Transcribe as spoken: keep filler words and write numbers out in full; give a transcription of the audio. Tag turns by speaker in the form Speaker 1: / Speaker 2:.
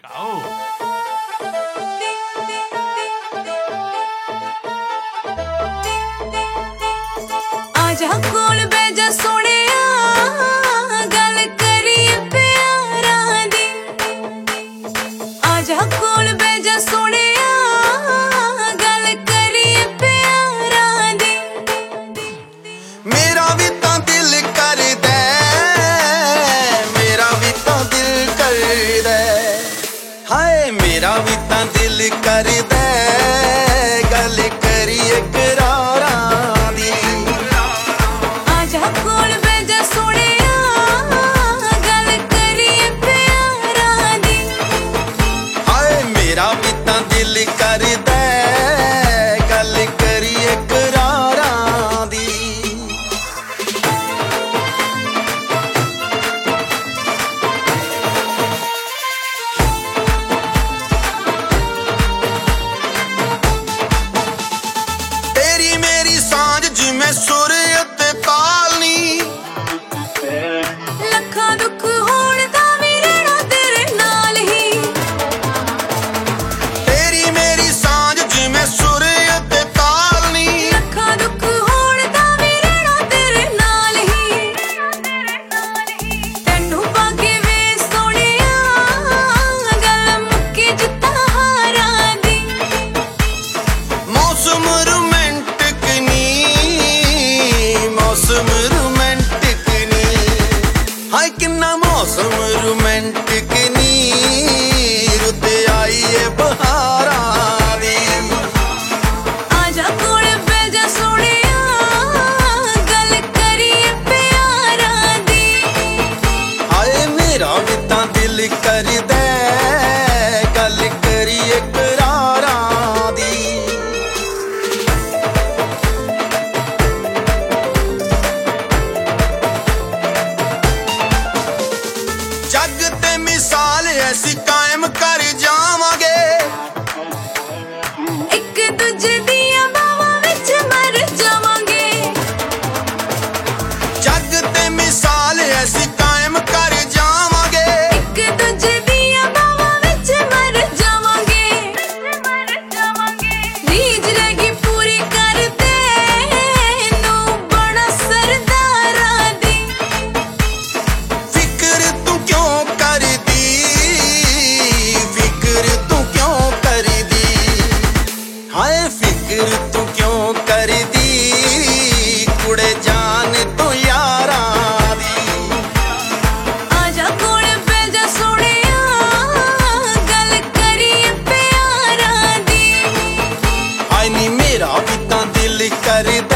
Speaker 1: खाओ।
Speaker 2: आजा कोल बैजा सोनिया गल करिए प्यारा दी। आजा कोल बैजा सोनिया गल करिए प्यारा दी।
Speaker 3: मेरा भी तो दिल कर दे, मेरा भी तो दिल कर दे, हाय मेरा भी तो दिल कर दे गल करिए करारा दी।
Speaker 2: आजा कोल बैजा सोनिया गल करिए प्यारा दी।
Speaker 3: हाय मेरा भी तो दिल कर दे गल करिए करारा दी। तेरी मेरी सांझ जिमें सुर ते तालनी,
Speaker 2: लखा दुख होण दा भी रहना तेरे नाल ही।
Speaker 3: तेरी मेरी सांझ जिमें सुर ते तालनी,
Speaker 2: लखा दुख होण दा भी रहना तेरे नाल ही। तैनू पाके वे सोनिया गल मुक्की जित्ता हारा दी।
Speaker 3: मौसम रोमांटिक नी, मौसम रोमांटिक नी, हाय किन्ना मौसम रोमांटिक नी, रुत आई है बहारा दी।
Speaker 2: आजा कोल बैजा सोनिया गल करिए प्यारा दी।
Speaker 3: हाय मेरा भी तां दिल कर दे गल करिए करारा दी। जग ते मिसाल ऐसी कायम कर जावांगे,
Speaker 2: एक दूजे दियां बावां विच मर जावांगे।
Speaker 3: जग ते मिसाल ऐसी कायम कर जावांगे,
Speaker 2: एक दूजे दियां बावां विच मर जावांगे। रीझ लगी पूरी कर तैनू बड़ा सरदारा दी।
Speaker 3: फिक्र तू क्यों कर दी, फिक्र तू क्यों कर दी, हाय फिक्र तू क्यों कर दी, कुड़े जान तू यारा दी।
Speaker 2: आजा कोल बैजा सोनिया गल करिए प्यारा दी।
Speaker 3: हाय नी मेरा भी तां दिल कर दे